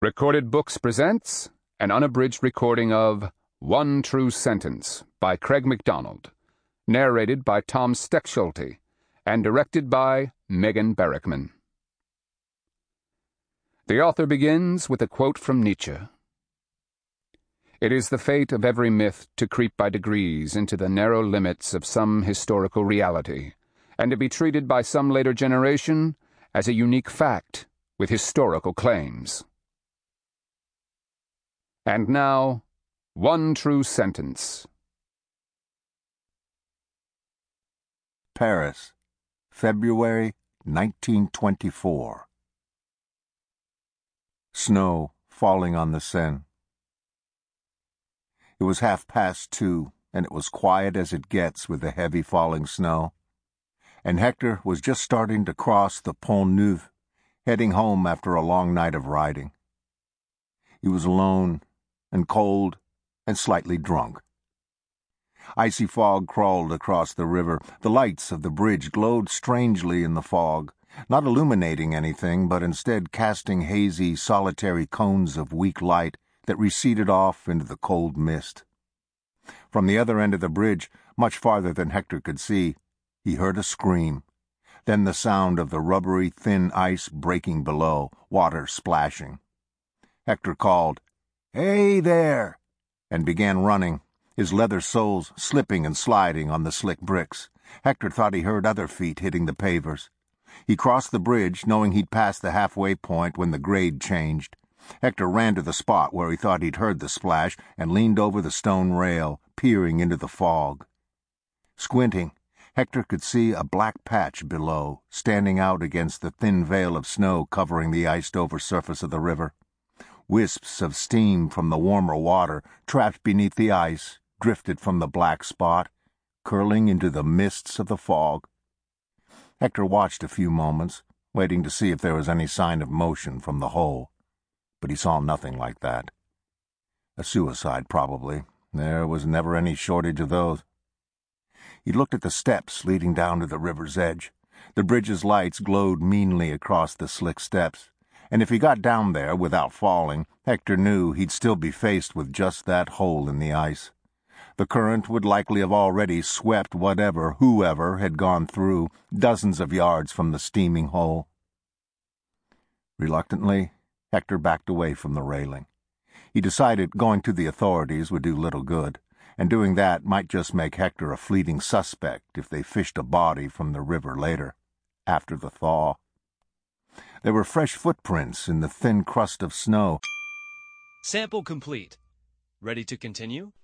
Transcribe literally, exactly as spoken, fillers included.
Recorded Books presents an unabridged recording of One True Sentence by Craig McDonald, narrated by Tom Steckschulte, and directed by Megan Barackman. The author begins with a quote from Nietzsche. It is the fate of every myth to creep by degrees into the narrow limits of some historical reality, and to be treated by some later generation as a unique fact with historical claims. And now, One True Sentence. Paris, February nineteen twenty-four. Snow falling on the Seine. It was half past two, and it was quiet as it gets with the heavy falling snow. And Hector was just starting to cross the Pont Neuf, heading home after a long night of riding. He was alone and cold and slightly drunk. Icy fog crawled across the river. The lights of the bridge glowed strangely in the fog, not illuminating anything, but instead casting hazy, solitary cones of weak light that receded off into the cold mist. From the other end of the bridge, much farther than Hector could see, he heard a scream, then the sound of the rubbery, thin ice breaking below, water splashing. Hector called, "Hey there!" and began running, his leather soles slipping and sliding on the slick bricks. Hector thought he heard other feet hitting the pavers. He crossed the bridge, knowing he'd passed the halfway point when the grade changed. Hector ran to the spot where he thought he'd heard the splash and leaned over the stone rail, peering into the fog. Squinting, Hector could see a black patch below, standing out against the thin veil of snow covering the iced-over surface of the river. Wisps of steam from the warmer water, trapped beneath the ice, drifted from the black spot, curling into the mists of the fog. Hector watched a few moments, waiting to see if there was any sign of motion from the hole, but he saw nothing like that. A suicide, probably. There was never any shortage of those. He looked at the steps leading down to the river's edge. The bridge's lights glowed meanly across the slick steps, and if he got down there without falling, Hector knew he'd still be faced with just that hole in the ice. The current would likely have already swept whatever, whoever, had gone through, dozens of yards from the steaming hole. Reluctantly, Hector backed away from the railing. He decided going to the authorities would do little good, and doing that might just make Hector a fleeting suspect if they fished a body from the river later, after the thaw. There were fresh footprints in the thin crust of snow. Sample complete. Ready to continue?